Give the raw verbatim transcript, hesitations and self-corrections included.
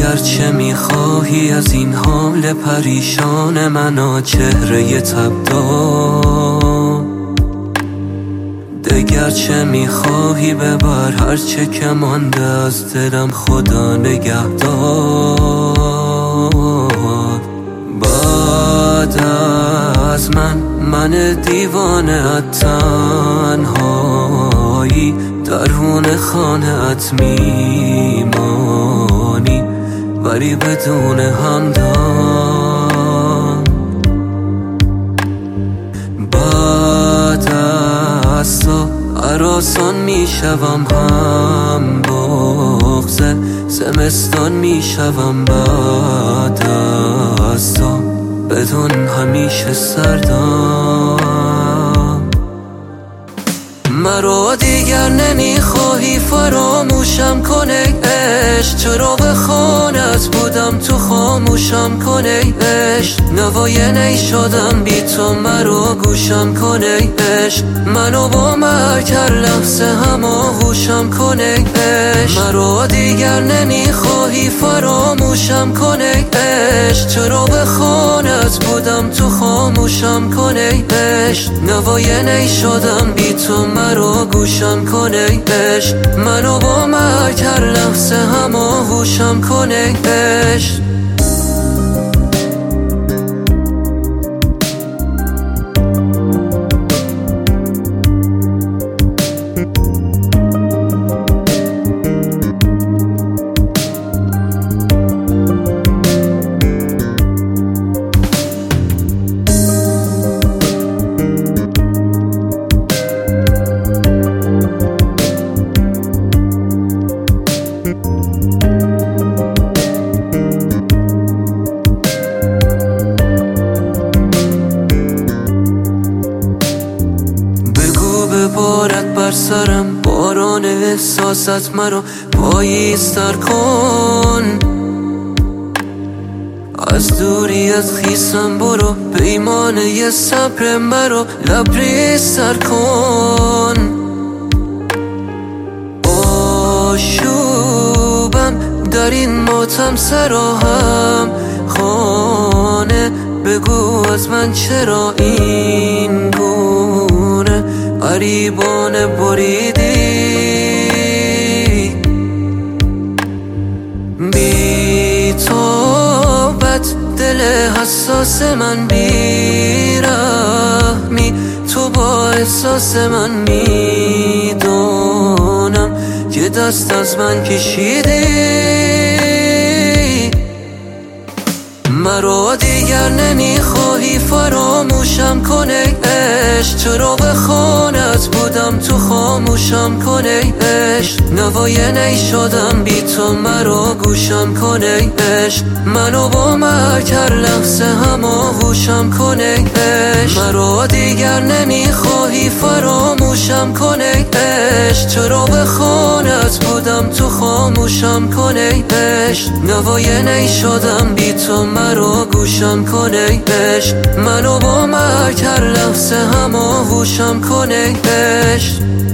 دگر چه میخواهی از این حال پریشان من، چهره تبدار؟ دگر چه میخواهی ببر هر چه که مانده از دلم، خدا نگهدار. بعد از من من دیوانه ات تنهایی، درون خانه ات میمانی ولی بدون همدم. بعد از تو هراسان میشوم، هم بغضه زمستان میشوم. بعد از تو بدون همیشه سردم. مرا دیگر نمیخواهی فراموشم کنه عشق، چرا به خانت بودم تو خاموشم کنه عشق. نوای نی شدم بی تو مرا گوشم کنه عشق، منو با مرگ هر لحظه هم آغوشم کنه عشق. مرا دیگر نمیخواهی فراموشم کنه عشق، چرا به خانت بودم تو خاموشم کنه عشق. نوای نی شدم بی تو مرا گوشم کنه عشق، منو با مرگ هر لحظه هم آغوشم کنه عشق. بارد بر سرم باران احساست، مرا پاییزتر کن. از دوری از خیسم برو، پیمانه صبر مرا لبریزتر کن. آشوبم در این ماتم سراهم خانه، بگو از من چرا این گونه غریبانه بریدی. بی تابت دل حساس من بیرحمی، تو با احساس من میدانم که دست از من کشیدی. مرا دیگر نمیخواهی فراموشم کنه عشق، چرا به خانت بودم تو خاموشم کنه عشق. نوای نی شدم بی تو مرا گوشم کنه عشق، منو با مرگ هر لحظه هم آغوشم کنه عشق. مرا دیگر نمیخواهی فراموشم کنه عشق، چرا به خانت بودم تو خاموشم کنه عشق. نوای نی شدم بی تو مرا گوشم کنه عشق، منو با مرگ هر لحظه هم آغوشم کنه عشق.